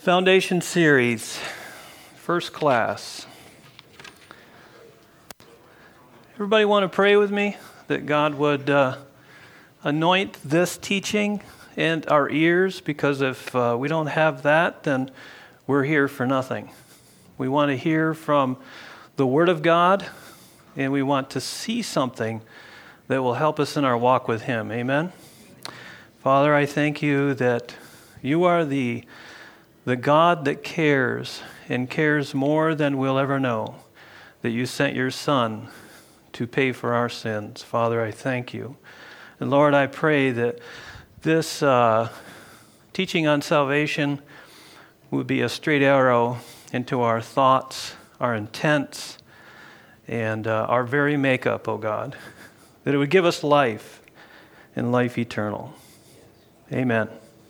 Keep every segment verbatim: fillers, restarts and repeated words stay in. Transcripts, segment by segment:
Foundation series, first class. Everybody want to pray with me that God would uh, anoint this teaching and our ears, because if uh, we don't have that, then we're here for nothing. We want to hear from the Word of God, and we want to see something that will help us in our walk with Him. Amen? Father, I thank you that you are the The God that cares and cares more than we'll ever know, that you sent your Son to pay for our sins. Father, I thank you. And Lord, I pray that this uh, teaching on salvation would be a straight arrow into our thoughts, our intents, and uh, our very makeup, oh God, that it would give us life and life eternal. Amen.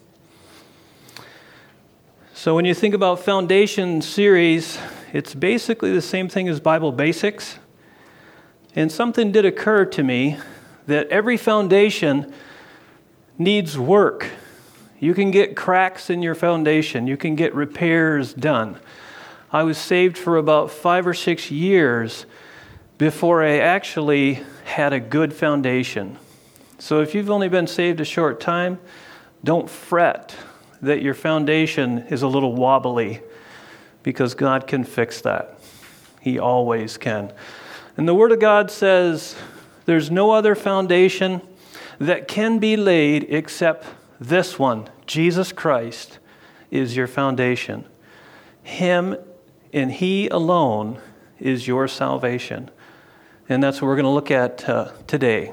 So when you think about Foundation series, it's basically the same thing as Bible Basics. And something did occur to me that every foundation needs work. You can get cracks in your foundation. You can get repairs done. I was saved for about five or six years before I actually had a good foundation. So if you've only been saved a short time, don't fret that your foundation is a little wobbly, because God can fix that. He always can. And the Word of God says there's no other foundation that can be laid except this one. Jesus Christ is your foundation. Him and He alone is your salvation. And that's what we're going to look at uh, today.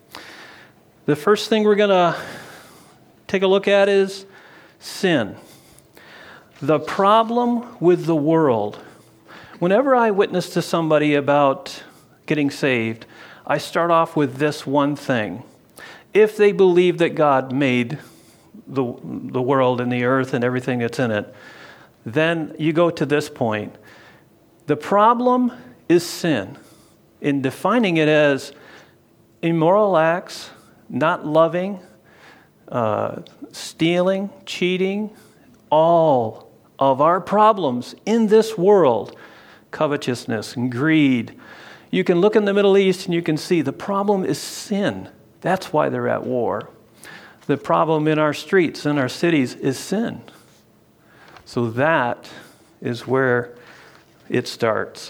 The first thing we're going to take a look at is sin. The problem with the world. Whenever I witness to somebody about getting saved, I start off with this one thing. If they believe that God made the, the world and the earth and everything that's in it, then you go to this point. The problem is sin. In defining it as immoral acts, not loving, Uh, stealing, cheating, all of our problems in this world, covetousness and greed. You can look in the Middle East and you can see the problem is sin. That's why they're at war. The problem in our streets, in our cities, is sin. So that is where it starts.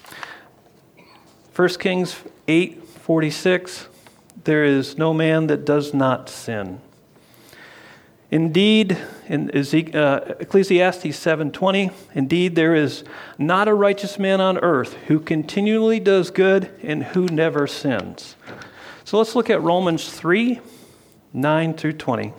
First Kings eight forty-six, there is no man that does not sin. Indeed, in Ecclesiastes seven twenty, indeed there is not a righteous man on earth who continually does good and who never sins. So let's look at Romans three, nine through twenty.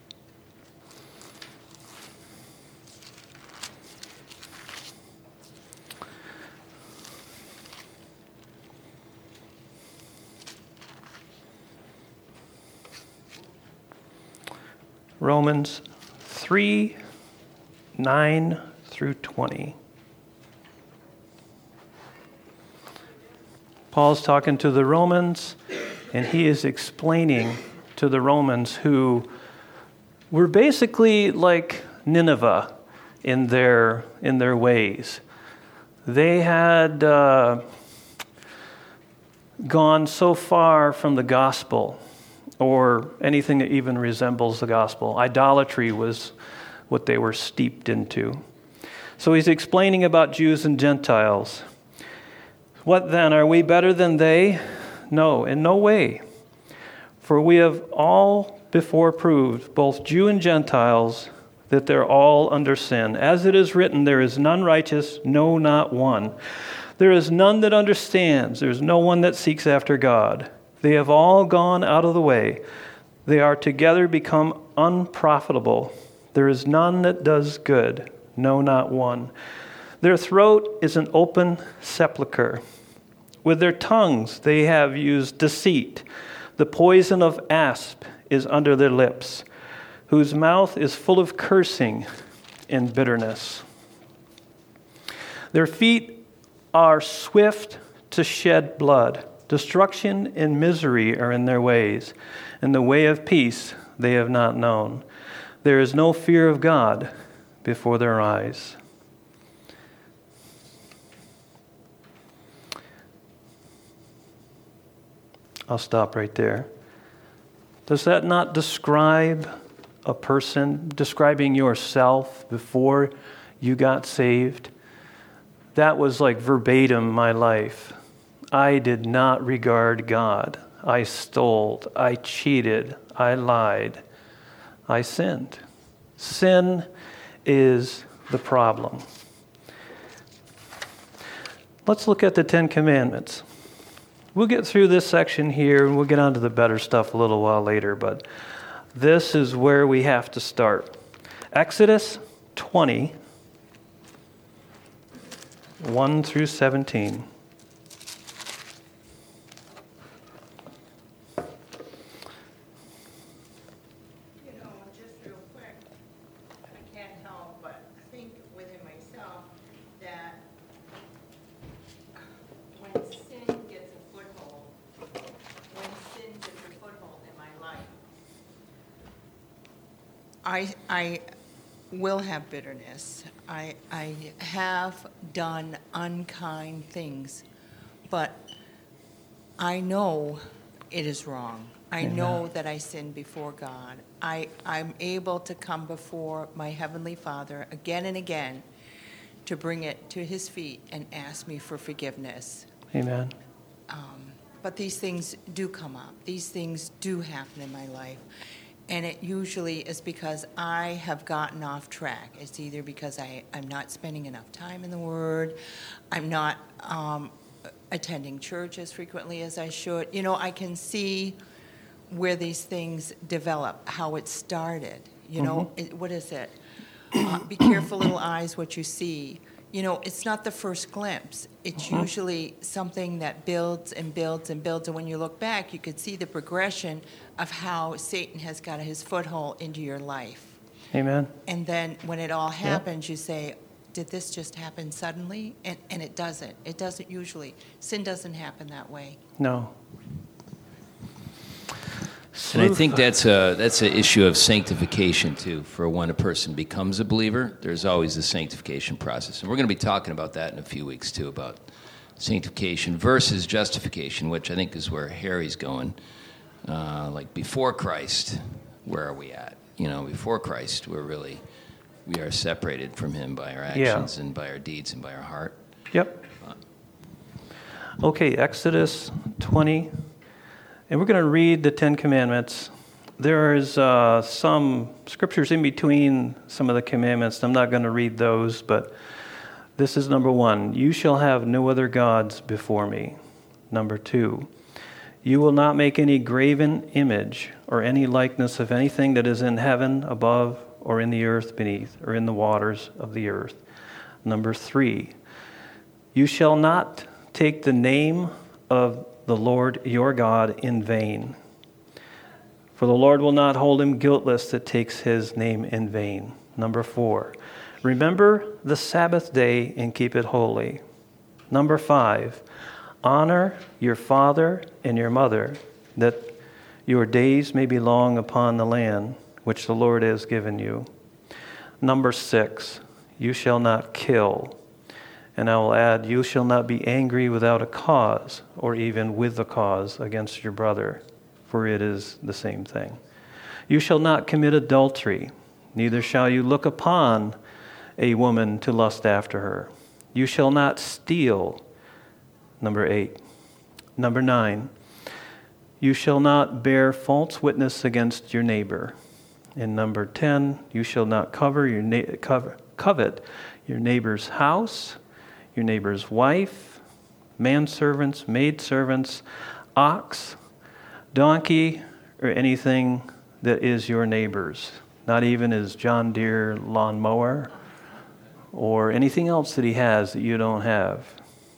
Romans three, nine through twenty. Paul's talking to the Romans, and he is explaining to the Romans who were basically like Nineveh in their in their ways. They had uh, gone so far from the gospel, or anything that even resembles the gospel. Idolatry was what they were steeped into. So he's explaining about Jews and Gentiles. What then? Are we better than they? No, in no way. For we have all before proved, both Jew and Gentiles, that they're all under sin. As it is written, there is none righteous, no, not one. There is none that understands. There is no one that seeks after God. They have all gone out of the way. They are together become unprofitable. There is none that does good, no, not one. Their throat is an open sepulchre. With their tongues they have used deceit. The poison of asp is under their lips, whose mouth is full of cursing and bitterness. Their feet are swift to shed blood. Destruction and misery are in their ways, and the way of peace they have not known. There is no fear of God before their eyes. I'll stop right there. Does that not describe a person, describing yourself before you got saved? That was like verbatim my life. I did not regard God. I stole. I cheated. I lied. I sinned. Sin is the problem. Let's look at the Ten Commandments. We'll get through this section here, and we'll get on to the better stuff a little while later, but this is where we have to start. Exodus twenty, one through seventeen. You know, just real quick, I can't help but think within myself that when sin gets a foothold, when sin gets a foothold in my life, I, I will have bitterness. I, I have done unkind things, but I know it is wrong. I Amen. know that I sinned before God. I, I'm able to come before my Heavenly Father again and again to bring it to His feet and ask me for forgiveness. Amen. Um, but these things do come up. These things do happen in my life. And it usually is because I have gotten off track. It's either because I, I'm not spending enough time in the Word, I'm not um, attending church as frequently as I should. You know, I can see where these things develop, how it started. You know, Mhm. it, what is it? Uh, be careful, little eyes, what you see. You know, it's not the first glimpse. It's Mhm. usually something that builds and builds and builds. And when you look back, you could see the progression of how Satan has got his foothold into your life. Amen. And then when it all happens, you say, did this just happen suddenly? And, and it doesn't. It doesn't usually. Sin doesn't happen that way. No. And I think that's a that's an issue of sanctification too. For when a person becomes a believer, there's always the sanctification process, and we're going to be talking about that in a few weeks too, about sanctification versus justification, which I think is where Harry's going. Uh, like before Christ, where are we at? You know, before Christ, we're really we are separated from Him by our actions Yeah. and by our deeds and by our heart. Yep. Okay, Exodus twenty. And we're going to read the Ten Commandments. There is uh, some scriptures in between some of the commandments. I'm not going to read those, but this is number one. You shall have no other gods before me. Number two. You will not make any graven image or any likeness of anything that is in heaven above or in the earth beneath or in the waters of the earth. Number three. You shall not take the name of the Lord your God in vain. For the Lord will not hold him guiltless that takes his name in vain. Number four, remember the Sabbath day and keep it holy. Number five, honor your father and your mother, that your days may be long upon the land which the Lord has given you. Number six, you shall not kill. And I will add, you shall not be angry without a cause, or even with a cause against your brother, for it is the same thing. You shall not commit adultery, neither shall you look upon a woman to lust after her. You shall not steal. Number eight. Number nine, you shall not bear false witness against your neighbor. And number ten, you shall not cover your na- cover, covet your neighbor's house, your neighbor's wife, manservants, maidservants, ox, donkey, or anything that is your neighbor's, not even his John Deere lawnmower or anything else that he has that you don't have.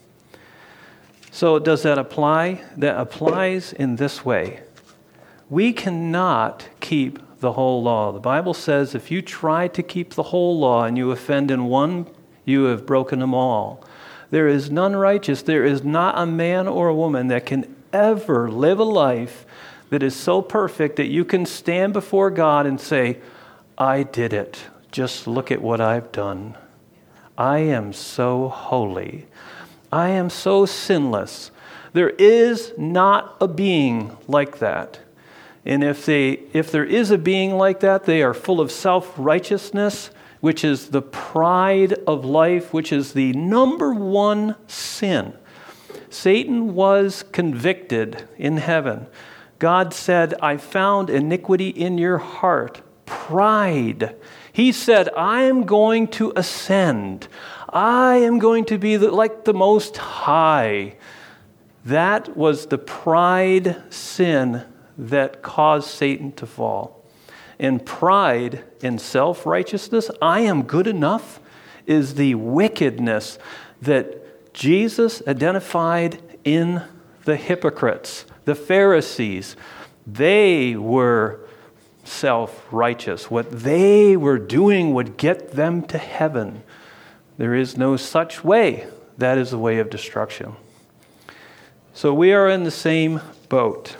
So does that apply? That applies in this way. We cannot keep the whole law. The Bible says if you try to keep the whole law and you offend in one, you have broken them all. There is none righteous. There is not a man or a woman that can ever live a life that is so perfect that you can stand before God and say, I did it. just look at what I've done. I am so holy. I am so sinless. There is not a being like that. And if they, if there is a being like that, they are full of self-righteousness, which is the pride of life, which is the number one sin. Satan was convicted in heaven. God said, I found iniquity in your heart, pride. He said, I am going to ascend. I am going to be the, like the Most High. That was the pride sin that caused Satan to fall. And pride and self-righteousness, I am good enough, is the wickedness that Jesus identified in the hypocrites, the Pharisees. They were self-righteous. What they were doing would get them to heaven. There is no such way. That is the way of destruction. So we are in the same boat.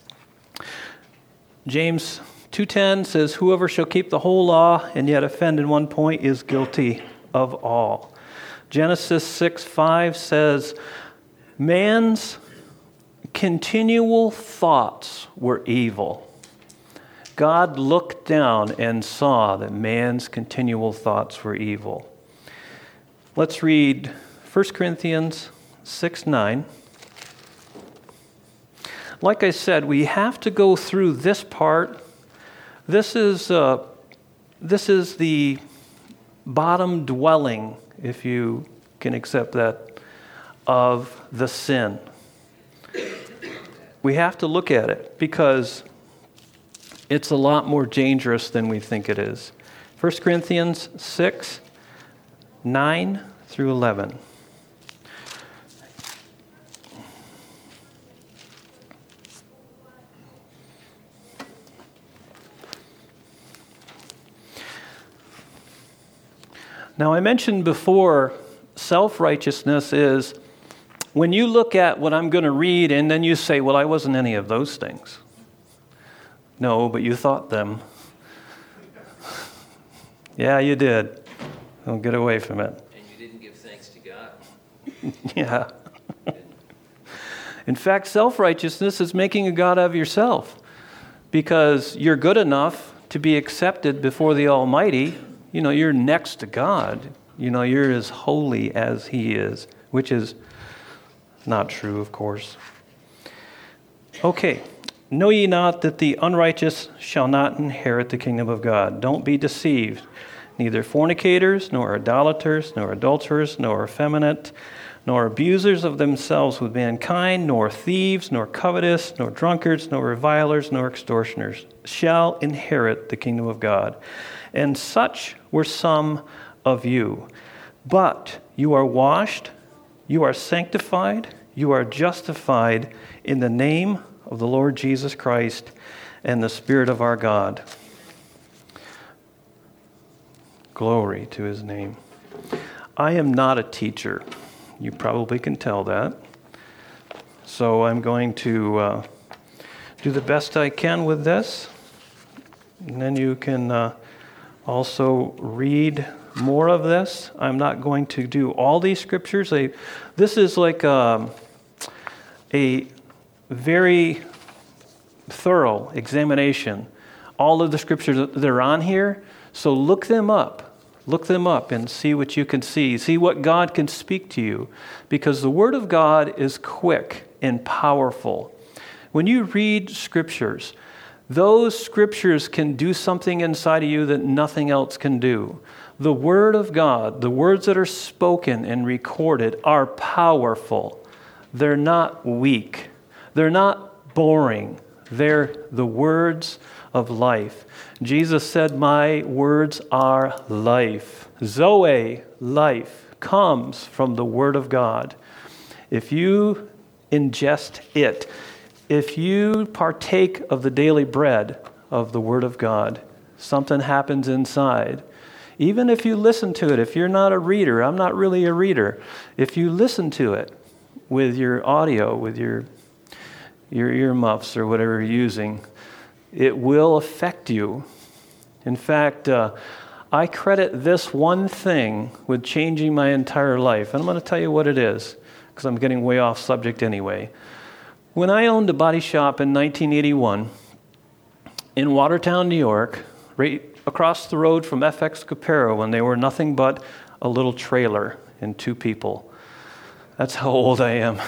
James two ten says, whoever shall keep the whole law and yet offend in one point is guilty of all. Genesis six five says, man's continual thoughts were evil. God looked down and saw that man's continual thoughts were evil. Let's read First Corinthians six nine. Like I said, we have to go through this part. This is uh, this is the bottom dwelling, if you can accept that, of the sin. We have to look at it because it's a lot more dangerous than we think it is. First Corinthians six nine through eleven. Now, I mentioned before, self-righteousness is when you look at what I'm going to read and then you say, well, I wasn't any of those things. No, but you thought them. Yeah, you did. Don't get away from it. And you didn't give thanks to God. Yeah. In fact, self-righteousness is making a God of yourself because you're good enough to be accepted before the Almighty. You know, you're next to God. You know, you're as holy as He is, which is not true, of course. Okay. Know ye not that the unrighteous shall not inherit the kingdom of God? Don't be deceived. Neither fornicators, nor idolaters, nor adulterers, nor effeminate, nor abusers of themselves with mankind, nor thieves, nor covetous, nor drunkards, nor revilers, nor extortioners shall inherit the kingdom of God. And such were some of you. But you are washed, you are sanctified, you are justified in the name of the Lord Jesus Christ and the Spirit of our God. Glory to His name. I am not a teacher. You probably can tell that. So I'm going to uh, do the best I can with this. And then you can uh, also read more of this. I'm not going to do all these scriptures. I, this is like um, a very thorough examination. All of the scriptures that are on here. So look them up. Look them up and see what you can see. See what God can speak to you. Because the Word of God is quick and powerful. When you read scriptures, those scriptures can do something inside of you that nothing else can do. The Word of God, the words that are spoken and recorded, are powerful. They're not weak. They're not boring. They're the words of life. Jesus said, my words are life. Zoe, life, comes from the Word of God. If you ingest it, if you partake of the daily bread of the Word of God, something happens inside. Even if you listen to it, if you're not a reader, I'm not really a reader. If you listen to it with your audio, with your your earmuffs or whatever you're using, it will affect you. In fact, uh, I credit this one thing with changing my entire life. And I'm going to tell you what it is, because I'm getting way off subject anyway. When I owned a body shop in nineteen eighty-one in Watertown, New York, right across the road from F X Capero, when they were nothing but a little trailer and two people. That's how old I am.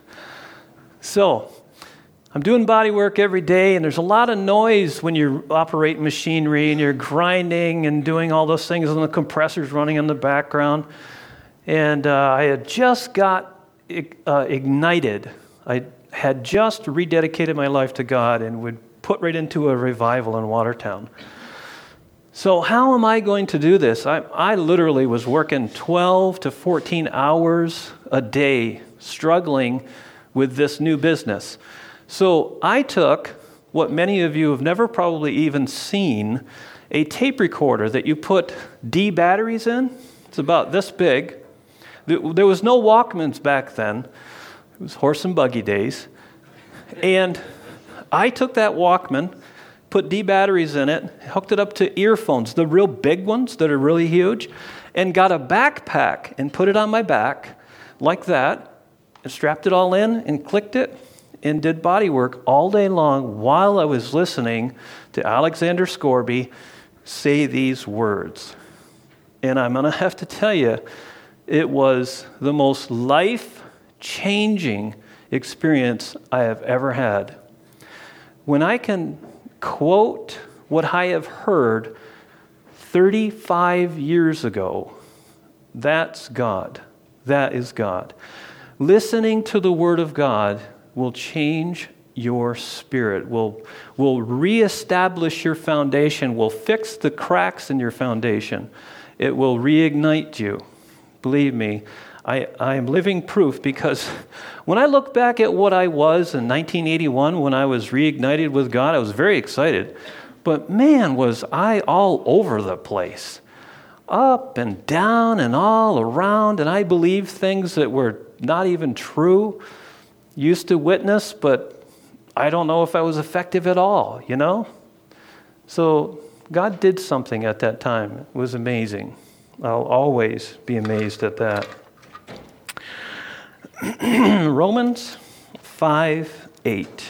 So, I'm doing body work every day, and there's a lot of noise when you're operating machinery and you're grinding and doing all those things, and the compressor's running in the background. And uh, I had just got uh, ignited. I had just rededicated my life to God and would put right into a revival in Watertown. So how am I going to do this? I, I literally was working twelve to fourteen hours a day, struggling with this new business. So I took what many of you have never probably even seen, a tape recorder that you put D batteries in. It's about this big. There was no Walkmans back then. It was horse and buggy days. And I took that Walkman, put D batteries in it, hooked it up to earphones, the real big ones that are really huge, and got a backpack and put it on my back like that, and strapped it all in and clicked it, and did body work all day long while I was listening to Alexander Scorby say these words. And I'm going to have to tell you, it was the most life-changing experience I have ever had. When I can quote what I have heard thirty-five years ago, that's God. That is God. Listening to the Word of God will change your spirit, will, will reestablish your foundation, will fix the cracks in your foundation. It will reignite you. Believe me, I, I am living proof, because when I look back at what I was in nineteen eighty-one when I was reignited with God, I was very excited. But man, was I all over the place. Up and down and all around, and I believed things that were not even true. Used to witness, but I don't know if I was effective at all, you know? So God did something at that time. It was amazing. I'll always be amazed at that. Romans five eight.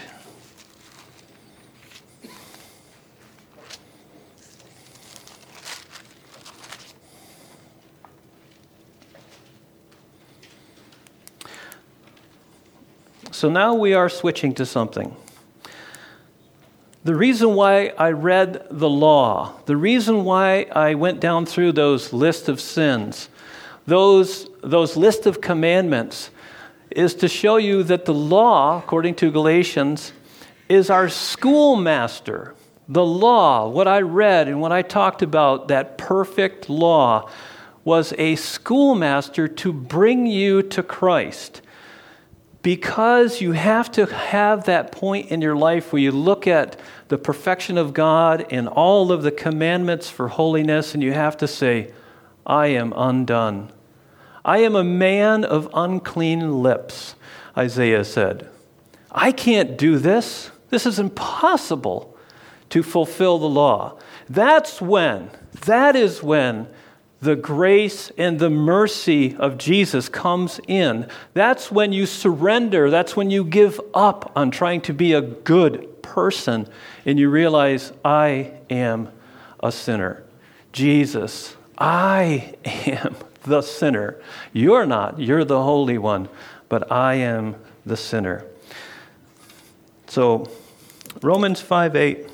So now we are switching to something. The reason why I read the law, the reason why I went down through those list of sins, those, those list of commandments, is to show you that the law, according to Galatians, is our schoolmaster. The law, what I read and what I talked about, that perfect law, was a schoolmaster to bring you to Christ. Because you have to have that point in your life where you look at the perfection of God and all of the commandments for holiness, and you have to say, I am undone. I am a man of unclean lips, Isaiah said. I can't do this. This is impossible to fulfill the law. That's when, that is when the grace and the mercy of Jesus comes in. That's when you surrender. That's when you give up on trying to be a good person and you realize, I am a sinner. Jesus, I am the sinner. You're not. You're the Holy One, but I am the sinner. So, Romans five eight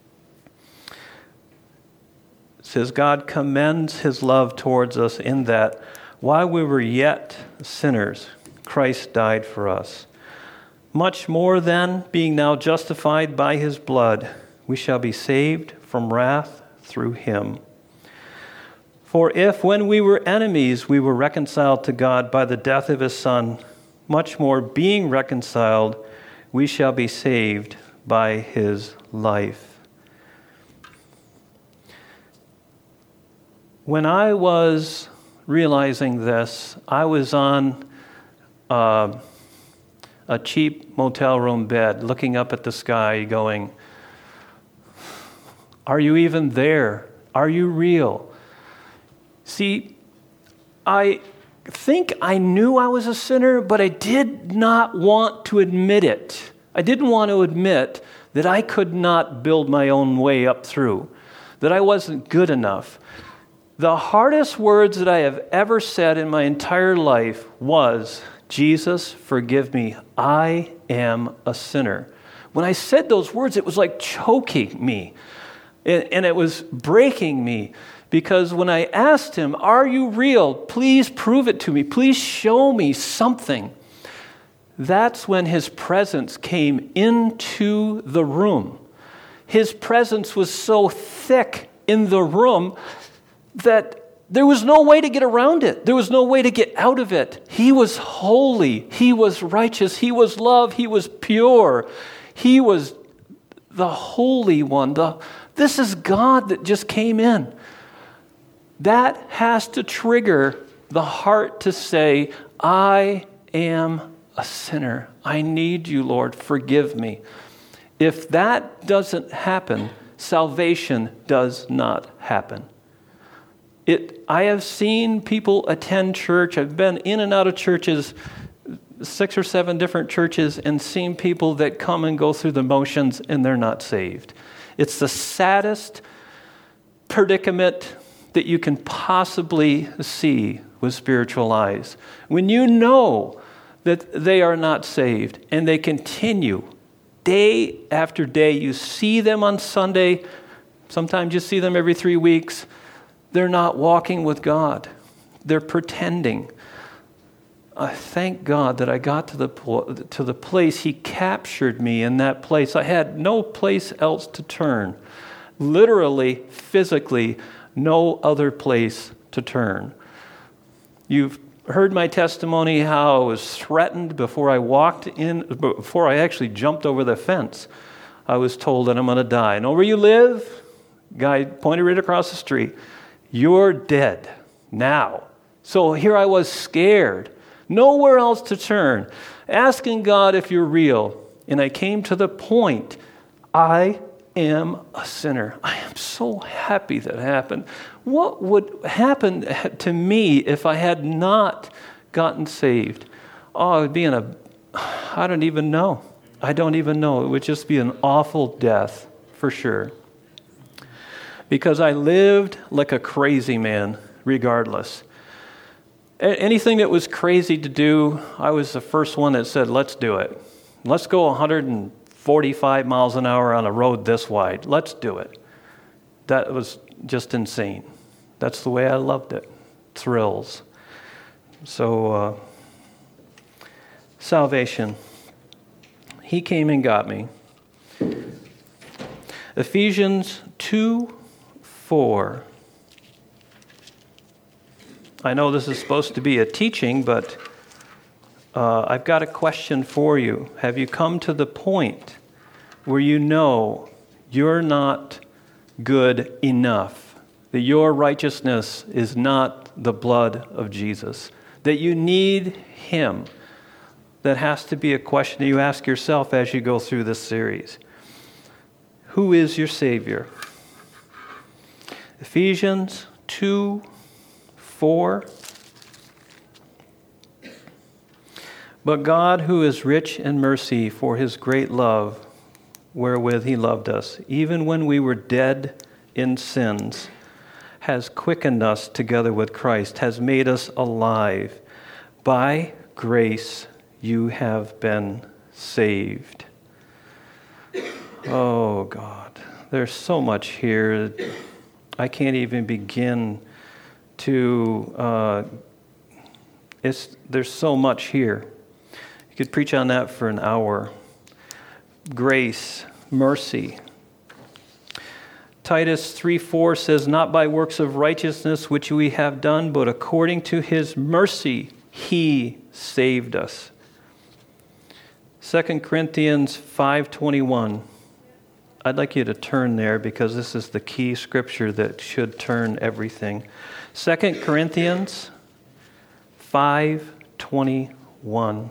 says, God commends his love towards us in that while we were yet sinners, Christ died for us. Much more then, being now justified by his blood, we shall be saved from wrath through him. For if when we were enemies, we were reconciled to God by the death of his Son, much more being reconciled, we shall be saved by his life. When I was realizing this, I was on uh, a cheap motel room bed, looking up at the sky, going, are you even there? Are you real? See, I think I knew I was a sinner, but I did not want to admit it. I didn't want to admit that I could not build my own way up through, that I wasn't good enough. The hardest words that I have ever said in my entire life was, Jesus, forgive me, I am a sinner. When I said those words, it was like choking me, and it was breaking me, because when I asked him, are you real? Please prove it to me. Please show me something. That's when his presence came into the room. His presence was so thick in the room that there was no way to get around it. There was no way to get out of it. He was holy. He was righteous. He was love. He was pure. He was the Holy One. The, this is God that just came in. That has to trigger the heart to say, I am a sinner. I need you, Lord. Forgive me. If that doesn't happen, salvation does not happen. It, I have seen people attend church. I've been in and out of churches, six or seven different churches, and seen people that come and go through the motions and they're not saved. It's the saddest predicament that you can possibly see with spiritual eyes. When you know that they are not saved and they continue day after day, you see them on Sunday, sometimes you see them every three weeks, they're not walking with God. They're pretending. I thank God that I got to the to the place He captured me in that place. I had no place else to turn. Literally, physically, no other place to turn. You've heard my testimony, how I was threatened before I walked in, before I actually jumped over the fence. I was told that I'm going to die. Know where you live? Guy pointed right across the street. You're dead now. So here I was scared. Nowhere else to turn. Asking God if you're real. And I came to the point, I am a sinner. I am so happy that happened. What would happen to me if I had not gotten saved? Oh, I would be in a, I don't even know. I don't even know. It would just be an awful death, for sure. Because I lived like a crazy man, regardless. Anything that was crazy to do, I was the first one that said, let's do it. Let's go one hundred forty-five miles an hour on a road this wide. Let's do it. That was just insane. That's the way I loved it. Thrills. So, uh, salvation. He came and got me. Ephesians two four. I know this is supposed to be a teaching, but uh, I've got a question for you. Have you come to the point where you know you're not good enough, that your righteousness is not the blood of Jesus, that you need Him? That has to be a question that you ask yourself as you go through this series. Who is your Savior? Ephesians two four. But God, who is rich in mercy, for His great love, wherewith He loved us, even when we were dead in sins, has quickened us together with Christ, has made us alive. By grace you have been saved. Oh, God, there's so much here. I can't even begin to, uh, it's, there's so much here. You could preach on that for an hour. Grace, mercy. Titus three four says, not by works of righteousness which we have done, but according to His mercy He saved us. Second Corinthians five twenty-one. I'd like you to turn there because this is the key scripture that should turn everything. Second Corinthians five twenty-one.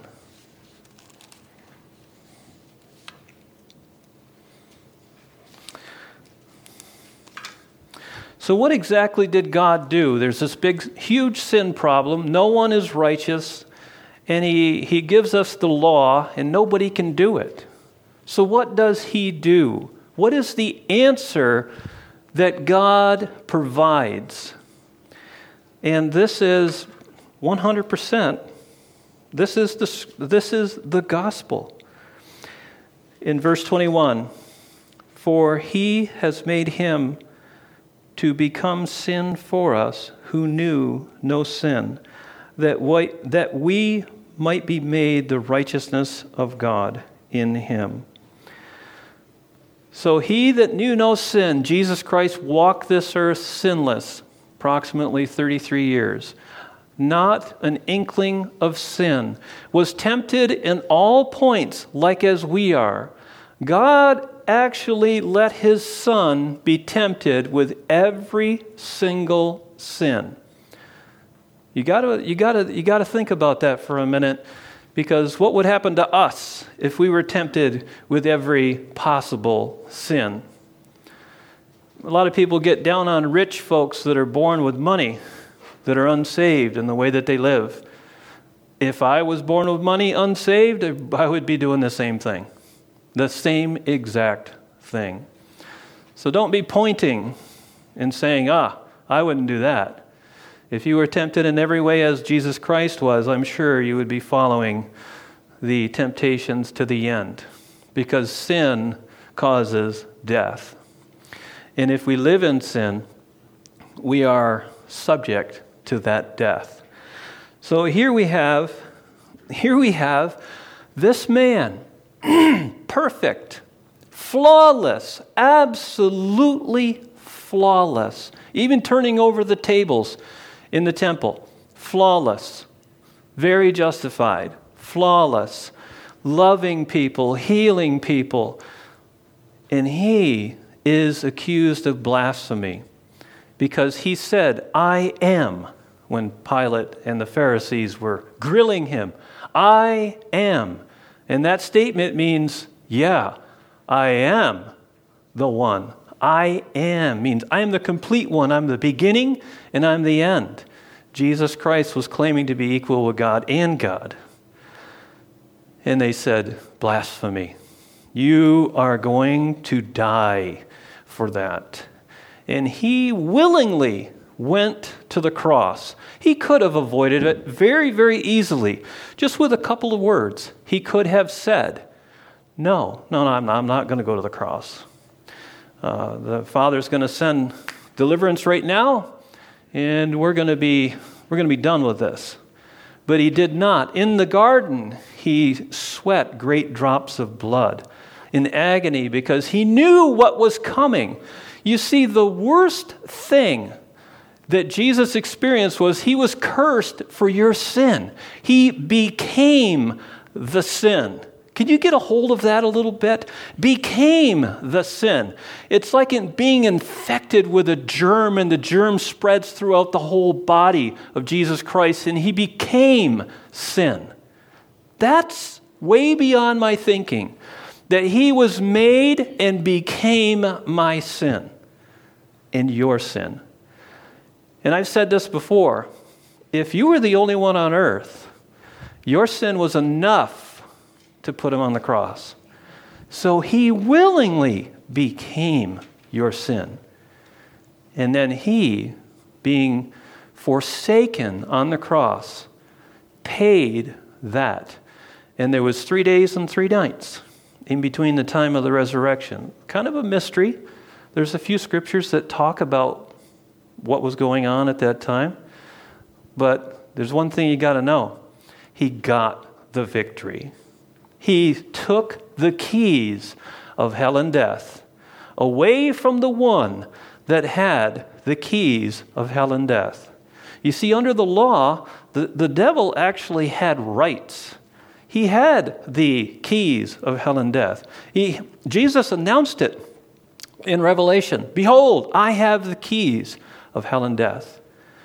So what exactly did God do? There's this big, huge sin problem. No one is righteous. And he, he gives us the law, and nobody can do it. So what does he do? What is the answer that God provides? And this is one hundred percent. This is the, this is the gospel. In verse twenty-one, for he has made him to become sin for us who knew no sin, that we, that we might be made the righteousness of God in him. So he that knew no sin, Jesus Christ, walked this earth sinless, approximately thirty-three years. Not an inkling of sin, was tempted in all points like as we are. God actually let his son be tempted with every single sin. You gotta, you gotta, you gotta think about that for a minute, because what would happen to us if we were tempted with every possible sin? A lot of people get down on rich folks that are born with money, that are unsaved in the way that they live. If I was born with money unsaved, I would be doing the same thing. The same exact thing. So don't be pointing and saying, ah, I wouldn't do that. If you were tempted in every way as Jesus Christ was, I'm sure you would be following the temptations to the end, because sin causes death. And if we live in sin, we are subject to that death. So here we have, here we have this man, perfect, flawless, absolutely flawless, even turning over the tables in the temple, flawless, very justified, flawless, loving people, healing people. And he is accused of blasphemy because he said, I am, when Pilate and the Pharisees were grilling him. I am. And that statement means, yeah, I am the one. I am means I am the complete one. I'm the beginning and I'm the end. Jesus Christ was claiming to be equal with God and God. And they said, blasphemy. You are going to die for that. And he willingly went to the cross. He could have avoided it very, very easily. Just with a couple of words, he could have said, no, no, no, I'm not, I'm not going to go to the cross. Uh, the Father's going to send deliverance right now, and we're going to be we're going to be done with this. But he did not. In the garden, he sweat great drops of blood in agony because he knew what was coming. You see, the worst thing that Jesus experienced was he was cursed for your sin. He became the sin. Can you get a hold of that a little bit? Became the sin. It's like in being infected with a germ, and the germ spreads throughout the whole body of Jesus Christ, and he became sin. That's way beyond my thinking, that he was made and became my sin and your sin. And I've said this before, if you were the only one on earth, your sin was enough to put him on the cross. So he willingly became your sin. And then he, being forsaken on the cross, paid that. And there was three days and three nights in between the time of the resurrection. Kind of a mystery. There's a few scriptures that talk about what was going on at that time. But there's one thing you got to know. He got the victory. He took the keys of hell and death away from the one that had the keys of hell and death. You see, under the law, the, the devil actually had rights. He had the keys of hell and death. He, Jesus announced it in Revelation. Behold, I have the keys of hell and death.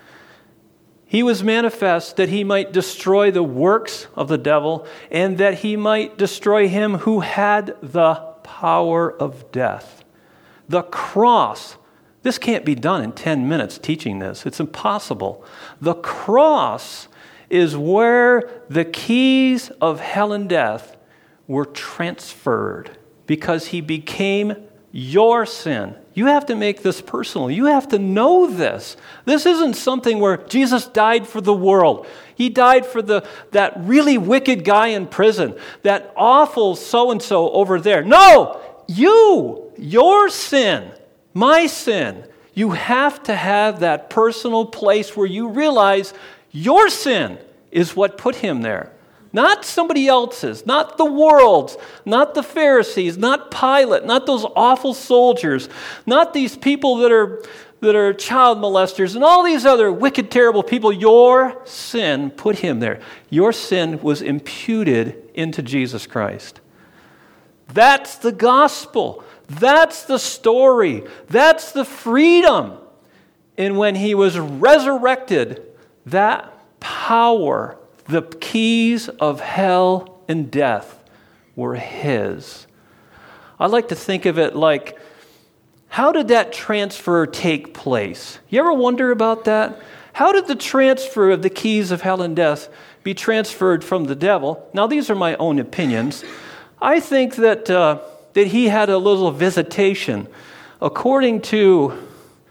He was manifest that he might destroy the works of the devil, and that he might destroy him who had the power of death. The cross This can't be done in ten minutes teaching this. It's impossible. The cross is where the keys of hell and death were transferred because he became your sin. You have to make this personal. You have to know this. This isn't something where Jesus died for the world. He died for the that really wicked guy in prison, that awful so-and-so over there. No, you, your sin, my sin. You have to have that personal place where you realize your sin is what put him there. Not somebody else's, not the world's, not the Pharisees, not Pilate, not those awful soldiers, not these people that are, that are child molesters and all these other wicked, terrible people. Your sin put him there. Your sin was imputed into Jesus Christ. That's the gospel. That's the story. That's the freedom. And when he was resurrected, that power, the keys of hell and death were his. I like to think of it like, how did that transfer take place? You ever wonder about that? How did the transfer of the keys of hell and death be transferred from the devil? Now, these are my own opinions. I think that uh, that he had a little visitation. According to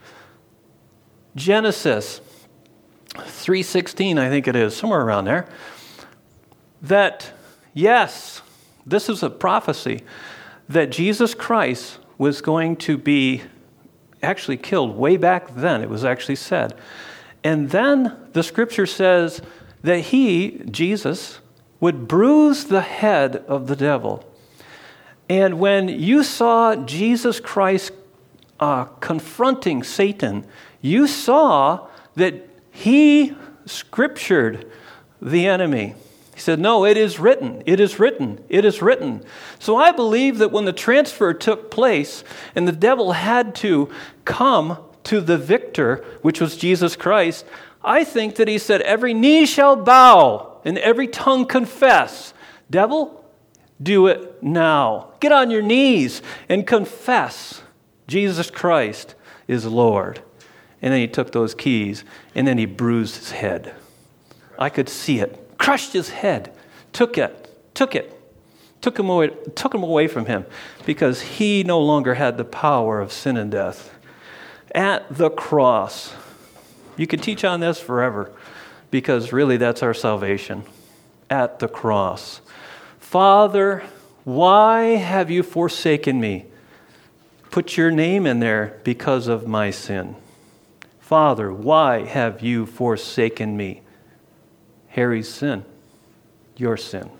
Genesis three sixteen, I think it is, somewhere around there, that, yes, this is a prophecy, that Jesus Christ was going to be actually killed way back then. It was actually said. And then the scripture says that he, Jesus, would bruise the head of the devil. And when you saw Jesus Christ uh, confronting Satan, you saw that he scriptured the enemy. He said, no, it is written, it is written, it is written. So I believe that when the transfer took place and the devil had to come to the victor, which was Jesus Christ, I think that he said, every knee shall bow and every tongue confess. Devil, do it now. Get on your knees and confess Jesus Christ is Lord. And then he took those keys and then he bruised his head. I could see it. Crushed his head. Took it. Took it. Took him away, took him away from him because he no longer had the power of sin and death. At the cross. You could teach on this forever because really that's our salvation. At the cross. Father, why have you forsaken me? Put your name in there because of my sin. Father, why have you forsaken me? Harry's sin, your sin.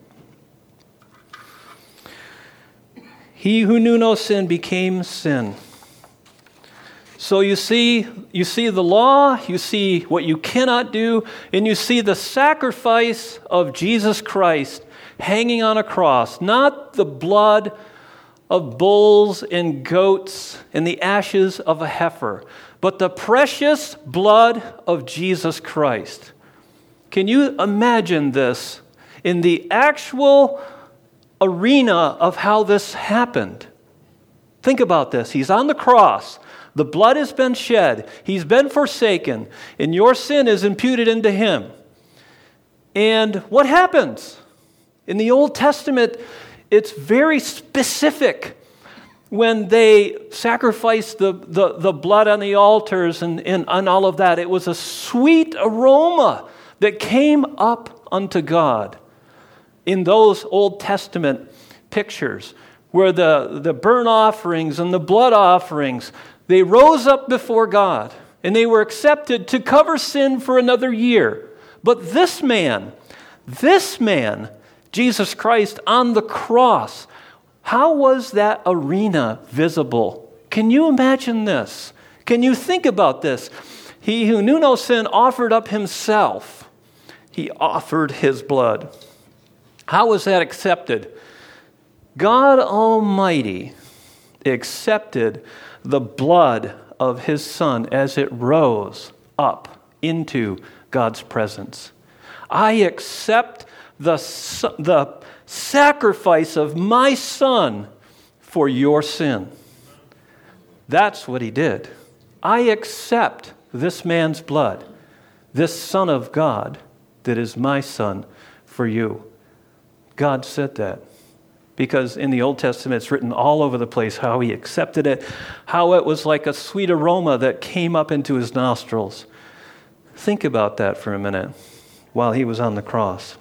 He who knew no sin became sin. So you see, you see the law, you see what you cannot do, and you see the sacrifice of Jesus Christ hanging on a cross, not the blood of bulls and goats and the ashes of a heifer, but the precious blood of Jesus Christ. Can you imagine this in the actual arena of how this happened? Think about this. He's on the cross. The blood has been shed. He's been forsaken. And your sin is imputed into him. And what happens? In the Old Testament, it's very specific. When they sacrificed the, the, the blood on the altars and, and, and all of that, it was a sweet aroma that came up unto God. In those Old Testament pictures, where the, the burnt offerings and the blood offerings, they rose up before God, and they were accepted to cover sin for another year. But this man, this man, Jesus Christ on the cross, how was that arena visible? Can you imagine this? Can you think about this? He who knew no sin offered up himself. He offered his blood. How was that accepted? God Almighty accepted the blood of his Son as it rose up into God's presence. I accept the, the sacrifice of my Son for your sin. That's what he did. I accept this man's blood, this Son of God that is my son for you. God said that. Because in the Old Testament, it's written all over the place how he accepted it, how it was like a sweet aroma that came up into his nostrils. Think about that for a minute while he was on the cross.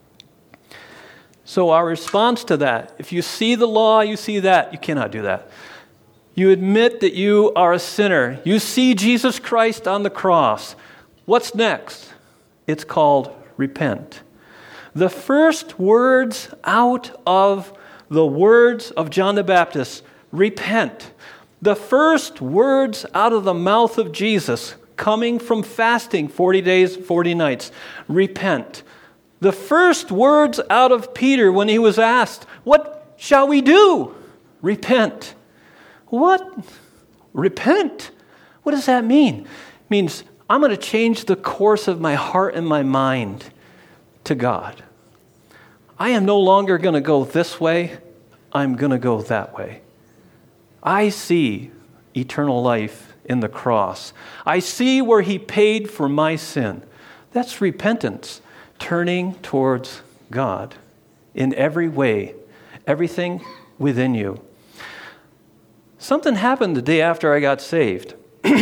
So our response to that, if you see the law, you see that, you cannot do that. You admit that you are a sinner. You see Jesus Christ on the cross. What's next? It's called repent. The first words out of the words of John the Baptist, repent. The first words out of the mouth of Jesus, coming from fasting forty days, forty nights, repent. The first words out of Peter when he was asked, what shall we do? Repent. What? Repent? What does that mean? It means I'm going to change the course of my heart and my mind to God. I am no longer going to go this way. I'm going to go that way. I see eternal life in the cross. I see where he paid for my sin. That's repentance, turning towards God in every way, everything within you. Something happened the day after I got saved.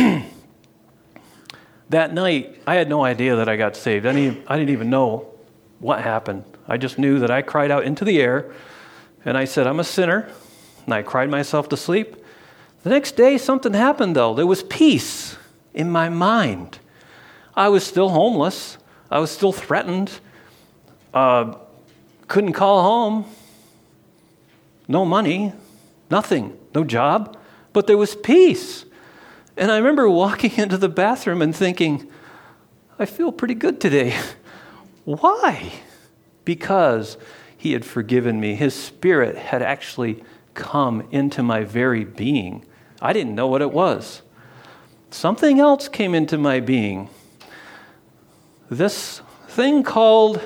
That night, I had no idea that I got saved. I didn't, I didn't even know what happened. I just knew that I cried out into the air, and I said, I'm a sinner, and I cried myself to sleep. The next day, something happened, though. There was peace in my mind. I was still homeless. I was still threatened. Uh, couldn't call home. No money. Nothing. No job. But there was peace. And I remember walking into the bathroom and thinking, I feel pretty good today. Why? Because he had forgiven me. His Spirit had actually come into my very being. I didn't know what it was. Something else came into my being. This thing called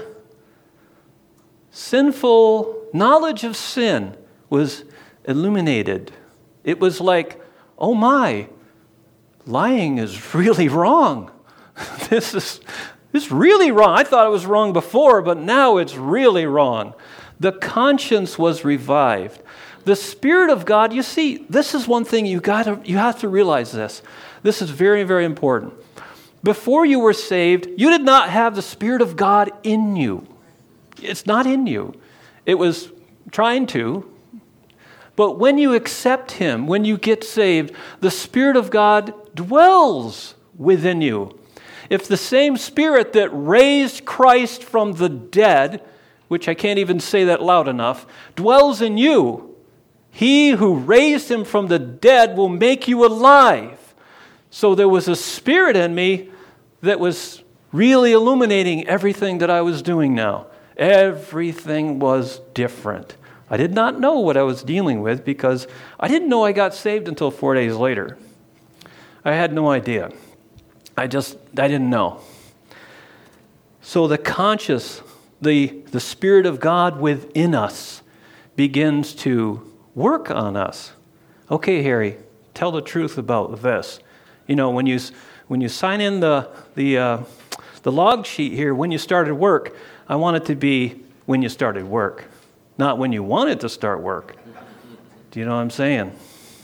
sinful knowledge of sin was illuminated. It was like, oh my, lying is really wrong. This is this is really wrong. I thought it was wrong before, but now it's really wrong. The conscience was revived. The Spirit of God, you see, this is one thing you got to you have to realize this. This is very, very important. Before you were saved, you did not have the Spirit of God in you. It's not in you. It was trying to. But when you accept him, when you get saved, the Spirit of God dwells within you. If the same Spirit that raised Christ from the dead, which I can't even say that loud enough, dwells in you, he who raised him from the dead will make you alive. So there was a spirit in me that was really illuminating everything that I was doing now. Everything was different. I did not know what I was dealing with because I didn't know I got saved until four days later. I had no idea. I just, I didn't know. So the conscious, the, the Spirit of God within us begins to work on us. Okay, Harry, tell the truth about this. You know, when you when you sign in the the uh, the log sheet here, when you started work, I want it to be when you started work, not when you wanted to start work. Do you know what I'm saying?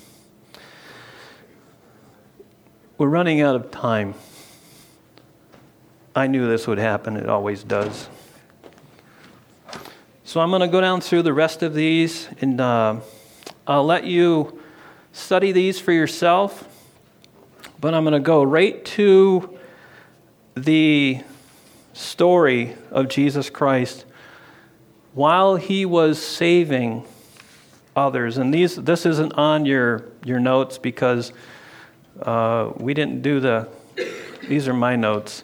We're running out of time. I knew this would happen. It always does. So I'm going to go down through the rest of these, and uh, I'll let you study these for yourself. But I'm going to go right to the story of Jesus Christ while he was saving others. And these, this isn't on your, your notes because uh, we didn't do the, these are my notes.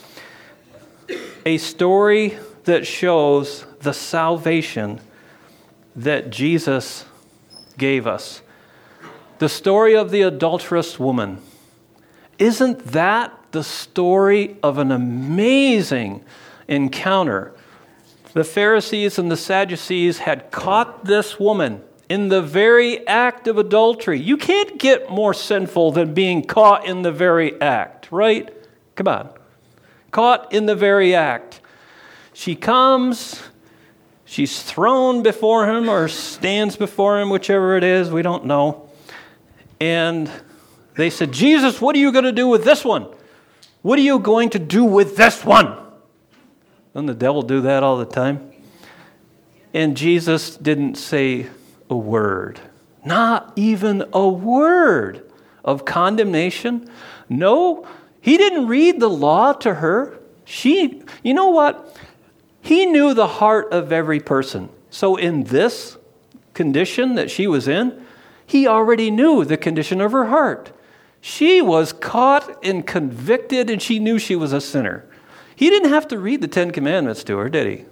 A story that shows the salvation that Jesus gave us. The story of the adulterous woman. Isn't that the story of an amazing encounter? The Pharisees and the Sadducees had caught this woman in the very act of adultery. You can't get more sinful than being caught in the very act, right? Come on. Caught in the very act. She comes, she's thrown before him or stands before him, whichever it is, we don't know. And they said, Jesus, what are you going to do with this one? What are you going to do with this one? Doesn't the devil do that all the time? And Jesus didn't say a word, not even a word of condemnation. No, he didn't read the law to her. She, you know what? He knew the heart of every person. So in this condition that she was in, he already knew the condition of her heart. She was caught and convicted, and she knew she was a sinner. He didn't have to read the Ten Commandments to her, did he?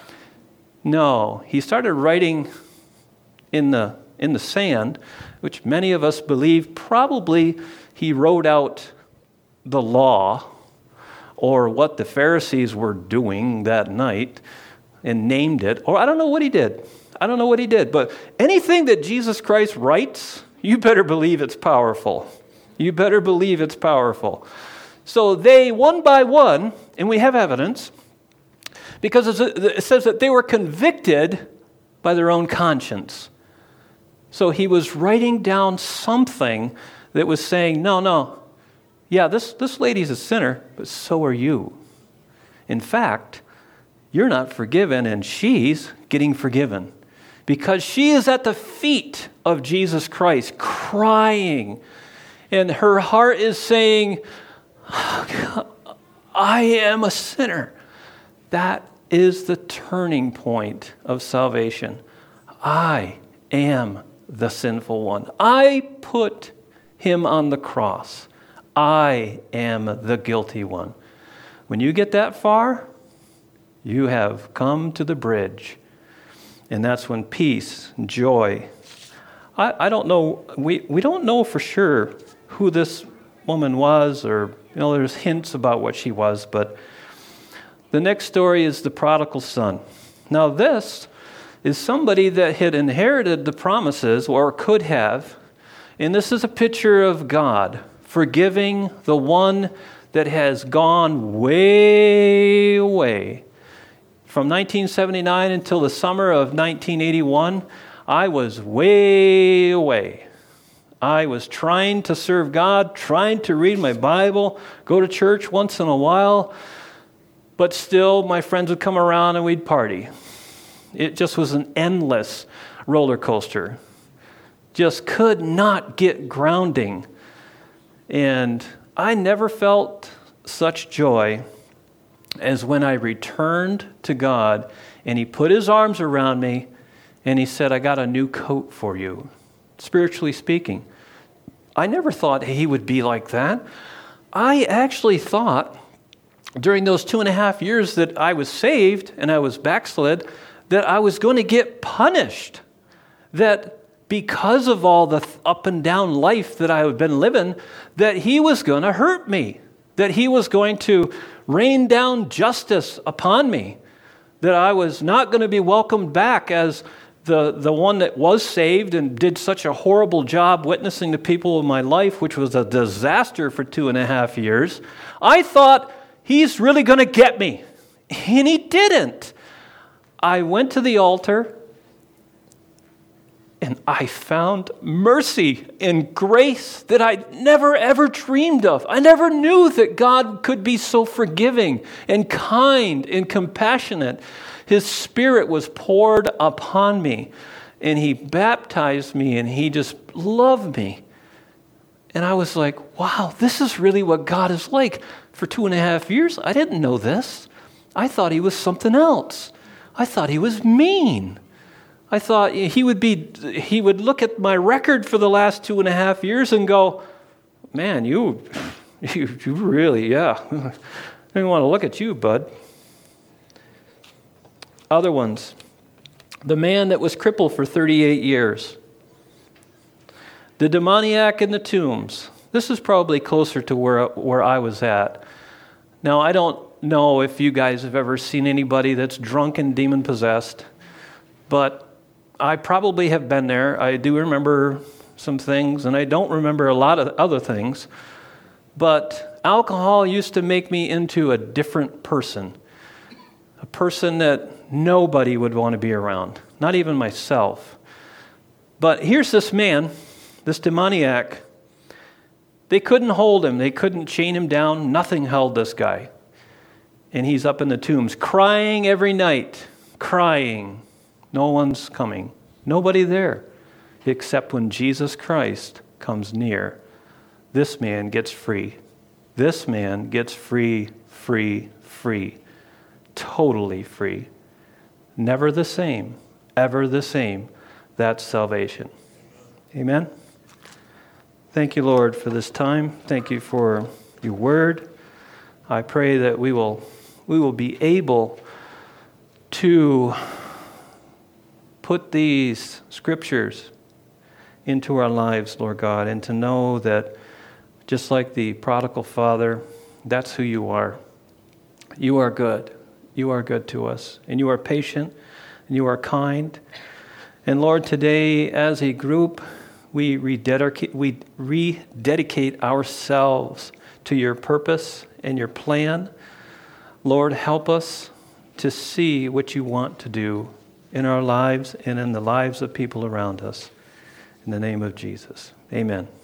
No, he started writing in the in the sand, which many of us believe probably he wrote out the law or what the Pharisees were doing that night and named it. Or I don't know what he did. I don't know what he did. But anything that Jesus Christ writes, you better believe it's powerful. You better believe it's powerful. So they, one by one, and we have evidence, because it says that they were convicted by their own conscience. So he was writing down something that was saying, no, no, yeah, this, this lady's a sinner, but so are you. In fact, you're not forgiven, and she's getting forgiven. Because she is at the feet of Jesus Christ, crying, and her heart is saying, oh, I am a sinner. That is the turning point of salvation. I am the sinful one. I put him on the cross. I am the guilty one. When you get that far, you have come to the bridge. And that's when peace, joy. I, I don't know, we, we don't know for sure who this woman was, or, you know, there's hints about what she was, but the next story is the prodigal son. Now this is somebody that had inherited the promises, or could have, and this is a picture of God forgiving the one that has gone way away. From nineteen seventy-nine until the summer of nineteen eighty-one, I was way away. I was trying to serve God, trying to read my Bible, go to church once in a while, but still my friends would come around and we'd party. It just was an endless roller coaster. Just could not get grounding. And I never felt such joy as when I returned to God and he put his arms around me and he said, I got a new coat for you, spiritually speaking. I never thought he would be like that. I actually thought during those two and a half years that I was saved and I was backslid, that I was going to get punished. That because of all the up and down life that I had been living, that he was going to hurt me. That he was going to rain down justice upon me. That I was not going to be welcomed back as the, the one that was saved and did such a horrible job witnessing to people in my life, which was a disaster for two and a half years. I thought, he's really going to get me. And he didn't. I went to the altar and I found mercy and grace that I never ever dreamed of. I never knew that God could be so forgiving and kind and compassionate. His Spirit was poured upon me and he baptized me and he just loved me. And I was like, wow, this is really what God is like. For two and a half years, I didn't know this. I thought he was something else. I thought he was mean. I thought he would be, he would look at my record for the last two and a half years and go, man, you, you, you really, yeah. I didn't want to look at you, bud. Other ones. The man that was crippled for thirty-eight years. The demoniac in the tombs. This is probably closer to where, where I was at. Now, I don't know if you guys have ever seen anybody that's drunk and demon-possessed, but I probably have been there. I do remember some things, and I don't remember a lot of other things. But alcohol used to make me into a different person, a person that nobody would want to be around, not even myself. But here's this man, this demoniac. They couldn't hold him. They couldn't chain him down. Nothing held this guy. And he's up in the tombs, crying every night, crying. No one's coming. Nobody there, except when Jesus Christ comes near. This man gets free. This man gets free, free, free. Totally free. Never the same, ever the same. That's salvation. Amen? Thank you, Lord, for this time. Thank you for your word. I pray that we will, we will be able to put these scriptures into our lives, Lord God, and to know that just like the prodigal father, that's who you are. You are good. You are good to us, and you are patient, and you are kind. And Lord, today as a group, we rededicate, we rededicate ourselves to your purpose and your plan. Lord, help us to see what you want to do in our lives and in the lives of people around us. In the name of Jesus, amen.